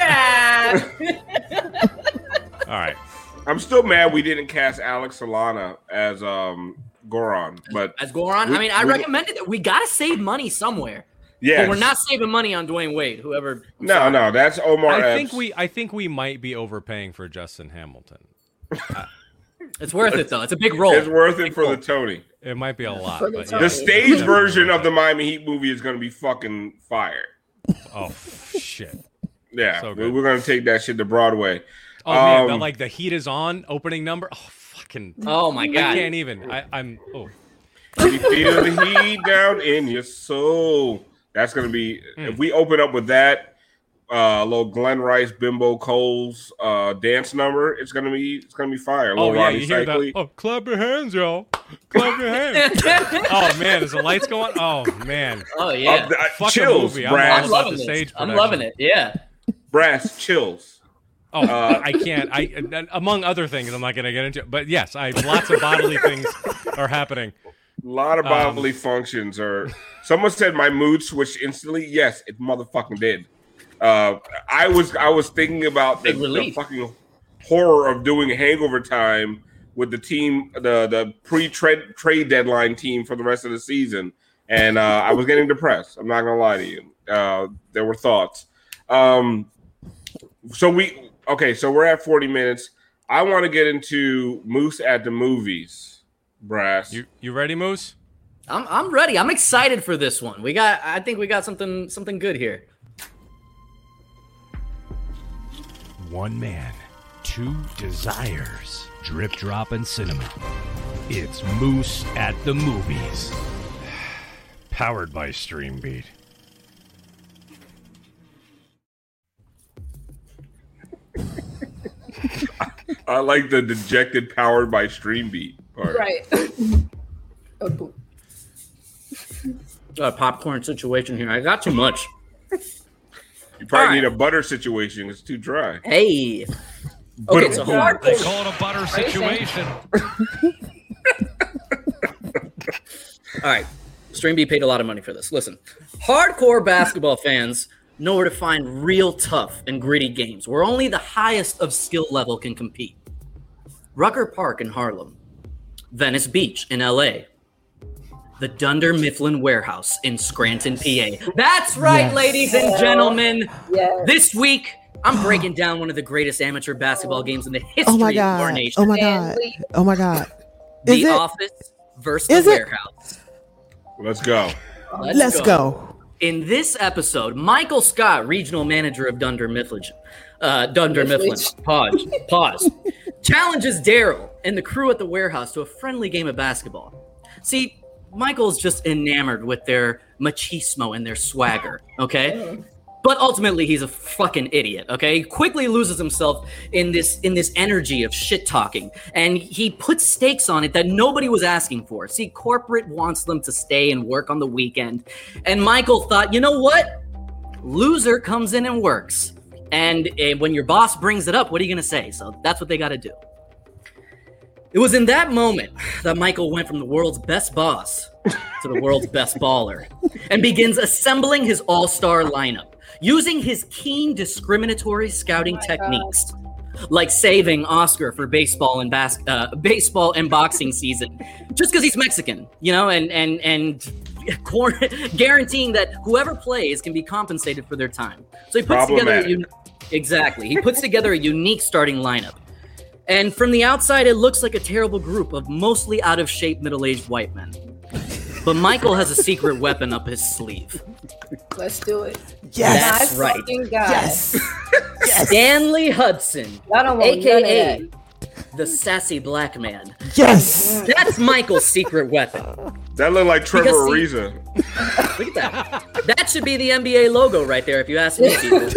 drip drop. All right. I'm still mad we didn't cast Alex Solana as Goron, but as Goron. I recommended it. We gotta save money somewhere. Yeah, but we're not saving money on Dwayne Wade. Whoever. No, that's Omar. I think we might be overpaying for Justin Hamilton. It's worth it though. It's a big role. It's worth it for the Tony. It might be a lot. But the stage version of the Miami Heat movie is going to be fucking fire. Oh shit! Yeah, so we're going to take that shit to Broadway. Oh man, like the Heat is on opening number. Oh fucking! Oh my god! I can't even. I'm. Oh. You feel the heat down in your soul. That's going to be if we open up with that. Little Glenn Rice, Bimbo Cole's dance number. It's gonna be fire. Oh yeah, Ronnie you hear that? Oh, clap your hands, y'all! Clap your hands! Oh man, is the lights going? Oh man! Oh yeah! Chills, Brass. I'm loving this. I'm loving it. Yeah. Brass chills. Oh, I can't. Among other things, I'm not gonna get into it. But yes, lots of bodily things are happening. A lot of bodily functions are. Someone said my mood switched instantly. Yes, it motherfucking did. I was thinking about the fucking horror of doing Hangover Time with the team, the pre-trade deadline team for the rest of the season, and I was getting depressed. I'm not gonna lie to you. There were thoughts. So we're at 40 minutes. I want to get into Moose at the movies. Brass. You ready, Moose? I'm ready. I'm excited for this one. I think we got something good here. One man, two desires. Drip drop and cinema. It's Moose at the movies. Powered by StreamBeat. I like the dejected powered by StreamBeat part. Right. Popcorn situation here. I got too much. You probably need a butter situation. It's too dry. Hey. Okay, so hold on. They call it a butter situation. All right. StreamBeat paid a lot of money for this. Listen, hardcore basketball fans know where to find real tough and gritty games where only the highest of skill level can compete. Rucker Park in Harlem, Venice Beach in LA, the Dunder Mifflin Warehouse in Scranton, PA. That's right, Yes. ladies and gentlemen. Yes. This week, I'm breaking down one of the greatest amateur basketball games in the history Oh my of our God. nation. Oh my God. Oh my God. Is The it? Office versus Is the it? Warehouse. Let's go. Let's go. In this episode, Michael Scott, regional manager of Dunder Mifflin, pause, challenges Daryl and the crew at the warehouse to a friendly game of basketball. See, Michael's just enamored with their machismo and their swagger, okay? But ultimately, he's a fucking idiot, okay? He quickly loses himself in this energy of shit talking, and he puts stakes on it that nobody was asking for. See, corporate wants them to stay and work on the weekend, and Michael thought, you know what? Loser comes in and works, and when your boss brings it up, what are you gonna say? So that's what they got to do. It was in that moment that Michael went from the world's best boss to the world's best baller, and begins assembling his all-star lineup. Using his keen discriminatory scouting techniques, like saving Oscar for baseball and boxing season, just because he's Mexican, you know, and guaranteeing that whoever plays can be compensated for their time. So he puts together he puts together a unique starting lineup. And from the outside, it looks like a terrible group of mostly out of shape middle-aged white men. But Michael has a secret weapon up his sleeve. Let's do it. Yes. That's right. Yes. Stanley Hudson, a.k.a. the sassy black man. Yes. That's Michael's secret weapon. That looked like Trevor Ariza. Look at that. That should be the NBA logo right there, if you ask me, people.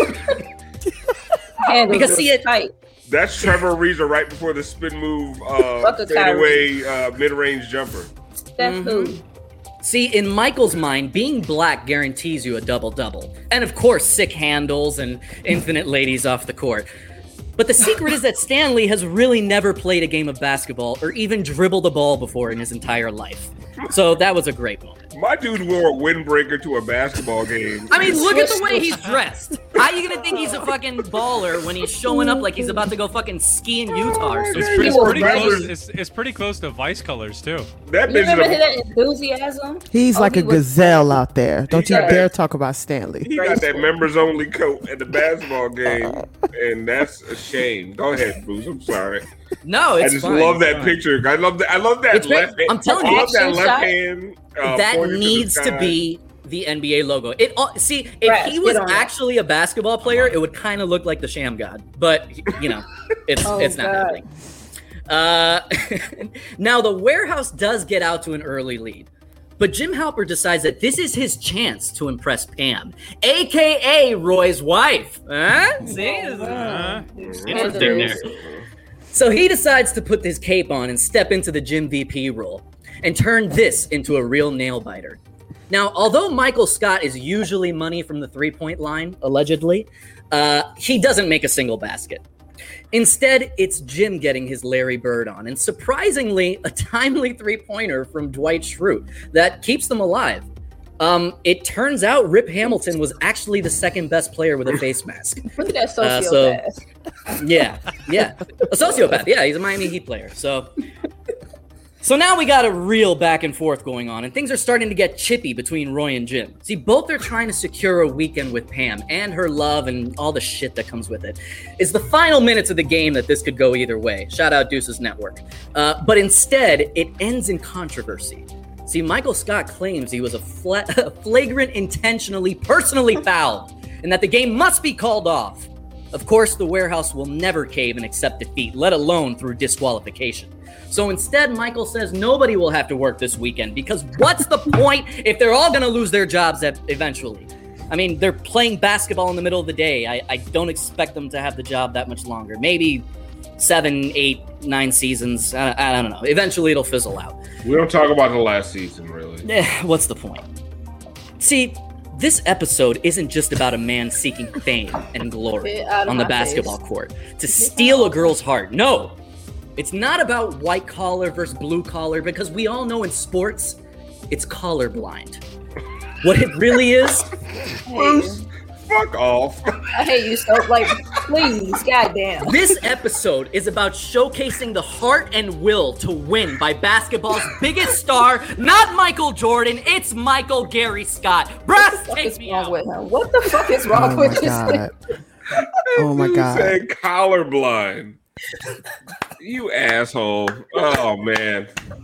Because see it tight. That's Trevor Ariza right before the spin move, fadeaway mid-range jumper. That's who. See, in Michael's mind, being black guarantees you a double-double. And of course, sick handles and infinite ladies off the court. But the secret is that Stanley has really never played a game of basketball or even dribbled a ball before in his entire life. So that was a great moment. My dude wore a windbreaker to a basketball game. I mean, look at the way he's dressed. How are you gonna think he's a fucking baller when he's showing up like he's about to go fucking ski in Utah or something? It's pretty close to Vice colors too. That You remember that enthusiasm? He's like a gazelle out there. Don't you got dare that- talk about Stanley. He got that members only coat at the basketball game, and that's a shame. Go ahead, Bruce. I'm sorry. No, it's I just fine, love it's that fine. picture. I love that. I love that It's great. left hand. I'm telling I you, love that action left shot. hand. That pointing to the needs to sky. be the NBA logo. See, if he was actually a basketball player, it would kind of look like the Sham God. But you know, it's not happening. Now the warehouse does get out to an early lead. But Jim Halper decides that this is his chance to impress Pam, a.k.a. Roy's wife. See? Interesting there. So he decides to put his cape on and step into the Jim VP role and turn this into a real nail-biter. Now, although Michael Scott is usually money from the three-point line, allegedly, he doesn't make a single basket. Instead, it's Jim getting his Larry Bird on, and surprisingly, a timely three-pointer from Dwight Schrute that keeps them alive. It turns out Rip Hamilton was actually the second best player with a face mask. Look at that sociopath. Yeah. A sociopath. Yeah, he's a Miami Heat player. So So now we got a real back and forth going on, and things are starting to get chippy between Roy and Jim. See, both are trying to secure a weekend with Pam and her love and all the shit that comes with it. It's the final minutes of the game that this could go either way. Shout out Deuces Network. But instead, it ends in controversy. See, Michael Scott claims he was a flagrant, intentionally, personally fouled, and that the game must be called off. Of course, the warehouse will never cave and accept defeat, let alone through disqualification. So instead, Michael says nobody will have to work this weekend because what's the point if they're all going to lose their jobs eventually? I mean, they're playing basketball in the middle of the day. I don't expect them to have the job that much longer. Maybe 7, 8, 9 seasons. I don't know. Eventually, it'll fizzle out. We don't talk about the last season, really. What's the point? See, this episode isn't just about a man seeking fame and glory on the basketball court to steal a girl's heart. No. It's not about white collar versus blue collar because we all know in sports, it's colorblind. What it really is... Bruce, fuck off. I hate you so, please, goddamn. This episode is about showcasing the heart and will to win by basketball's biggest star, not Michael Jordan, it's Michael Gary Scott. Brass, take me out. With him? What the fuck is wrong with this? Oh my God. You said colorblind. You asshole. Oh, man.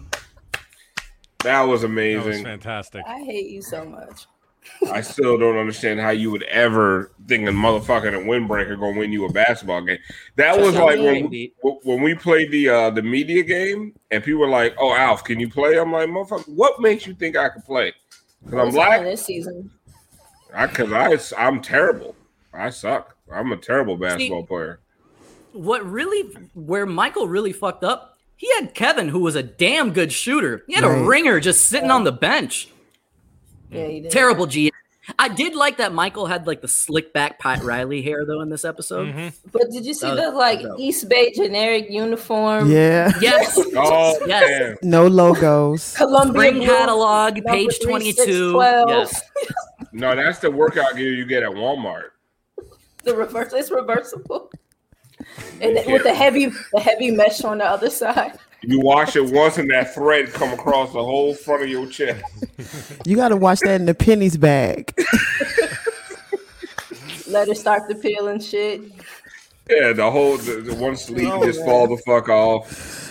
That was amazing. That was fantastic. I hate you so much. I still don't understand how you would ever think a motherfucking windbreaker gonna win you a basketball game. That was like when we played the media game and people were like, "Oh, Alf, can you play?" I'm like, "Motherfucker, what makes you think I can play?" Because I'm black. This season. I'm terrible. I suck. I'm a terrible basketball player. Where Michael really fucked up, he had Kevin, who was a damn good shooter. He had a ringer just sitting on the bench. Yeah, he did. Terrible G. I did like that Michael had like the slick back Pat Riley hair though in this episode. Mm-hmm. But did you see the East Bay generic uniform? Yeah. Yes. Oh, yes. Man. No logos. Columbia Spring catalog, page 22. Yes. No, that's the workout gear you get at Walmart. It's reversible. And with the heavy mesh on the other side. You wash it once and that thread come across the whole front of your chest. You got to wash that in the pennies bag. Let it start to peel and shit. Yeah, the one sleeve just fall the fuck off.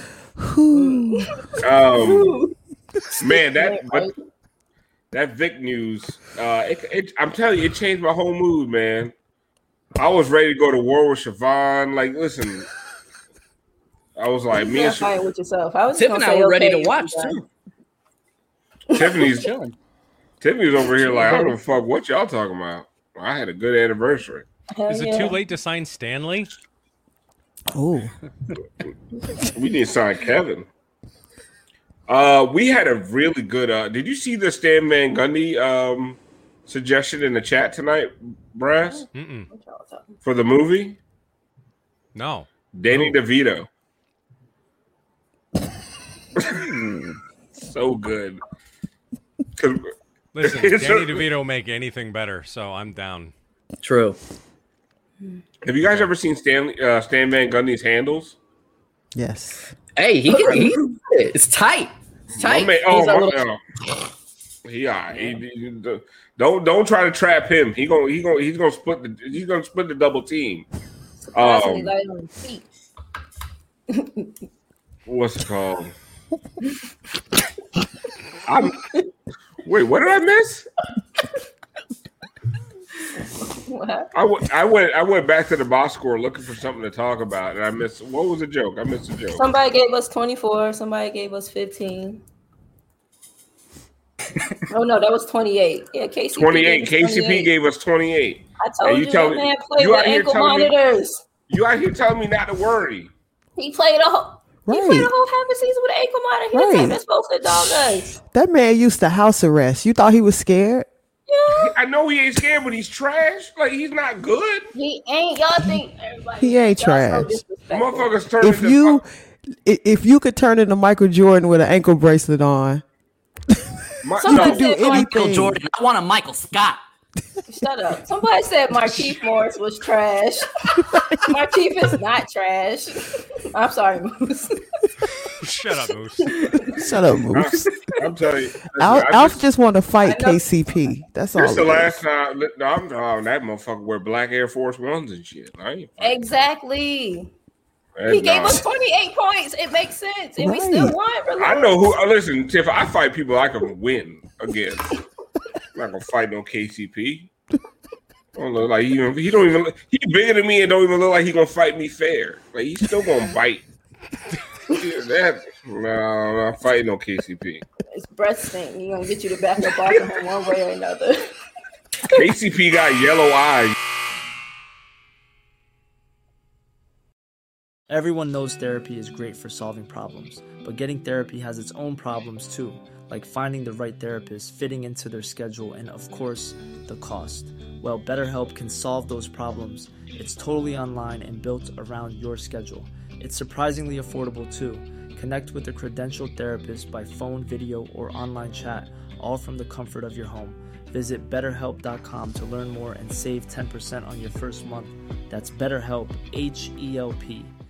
Man, that Vic news, I'm telling you, it changed my whole mood, man. I was ready to go to war with Siobhan. Like, listen, I was like, me and fight with yourself. I was Tiffany and I were ready to watch too. Tiffany's over here like, I don't give a fuck what y'all talking about. I had a good anniversary. Is it too late to sign Stanley? Oh, we need to sign Kevin. We had a really good. Did you see the Stan Van Gundy suggestion in the chat tonight, Brass? Mm-mm. For the movie? No. Danny DeVito. So good. Listen, Danny DeVito will make anything better, so I'm down. True. Have you guys ever seen Stan Van Gundy's handles? yes. Hey, it's tight. It's tight. Don't try to trap him. He's gonna split the double team. What's it called? Wait, what did I miss? What? I went back to the box score looking for something to talk about, and I missed. What was the joke? I missed the joke. Somebody gave us 24. Somebody gave us 15. Oh no, that was 28. Yeah, KCP. 28. KCP gave us 28. I told you that man played with ankle monitors. You out here telling me not to worry. He played a whole. Right. He played a whole half a season with an ankle monitor. He didn't supposed to dog us. That man used to house arrest. You thought he was scared? Yeah. I know he ain't scared, but he's trash. Like, he's not good. He ain't. Y'all think everybody. He ain't trash. Motherfuckers turn if you could turn into Michael Jordan with an ankle bracelet on, you could do anything. Michael Jordan. I want a Michael Scott. Shut up. Somebody said Markieff Morris was trash. Markieff is not trash. I'm sorry, Moose. Shut up, Moose. Shut up, Moose. I'm telling you. Alf just want to fight KCP. That's all. This the last time. No, I'm that motherfucker wear black Air Force Ones and shit. Exactly. He gave us 28 points. It makes sense. And we still won. Relax. I know who. Listen, Tiff, I fight people I can win against. I'm not going to fight no KCP. Don't look like he don't even. He bigger than me and don't even look like he gonna fight me fair. Like he's still gonna bite. No, I'm not fighting no KCP. It's breath stink. He gonna get you to back up off of him one way or another. KCP got yellow eyes. Everyone knows therapy is great for solving problems, but getting therapy has its own problems too, like finding the right therapist, fitting into their schedule, and of course, the cost. Well, BetterHelp can solve those problems. It's totally online and built around your schedule. It's surprisingly affordable too. Connect with a credentialed therapist by phone, video, or online chat, all from the comfort of your home. Visit BetterHelp.com to learn more and save 10% on your first month. That's BetterHelp, H-E-L-P.